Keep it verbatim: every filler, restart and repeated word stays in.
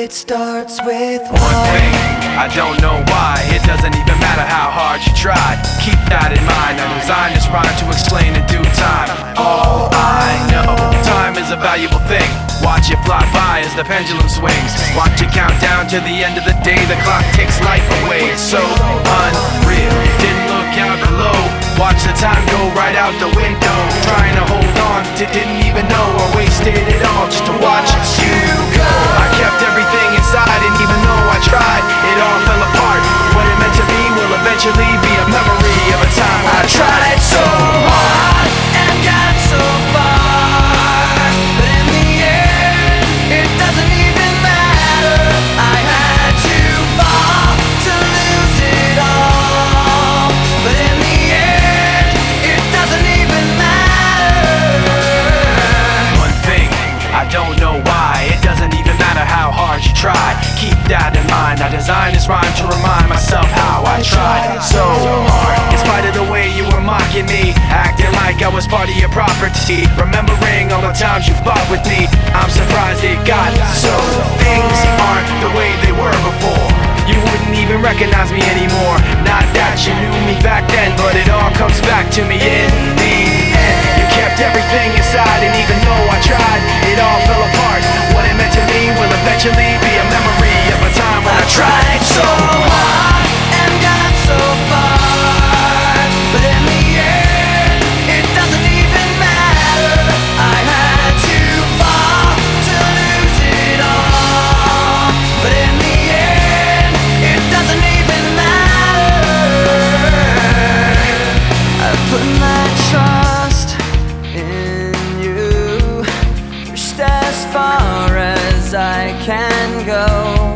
It starts with one thing, I don't know why. It doesn't even matter how hard you try. Keep that in mind, I designed this rhyme to explain in due time. All I know, time is a valuable thing. Watch it fly by as the pendulum swings. Watch it count down to the end of the day. The clock takes life away, it's so unreal. Didn't look out below, watch the time go right out the window. Trying to hold on to didn't even know I wasted it all just to watch you go. I kept everything inside, and even though I tried, it all fell apart. What it meant to me will eventually be a memory of a time when I tried so hard and got so far, but in the end, it doesn't even matter. I had to fall to lose it all, but in the end, it doesn't even matter. One thing, I don't know why. It doesn't even matter how hard you try. Keep that in mind, I designed this rhyme to remind myself how I tried so hard. In spite of the way you were mocking me, acting like I was part of your property, remembering all the times you fought with me, I'm surprised it got so. Things aren't the way they were before. You wouldn't even recognize me anymore. Not that you knew me back then, but it all comes back to me in the end. You kept everything inside, and even though I tried, it all fell apart. What it meant to me will eventually be a memory of a time when I tried so hard and got so far, but in the end, it doesn't even matter. I had to fall to lose it all, but in the end, it doesn't even matter. I've put my trust in you, pushed as far as I can go.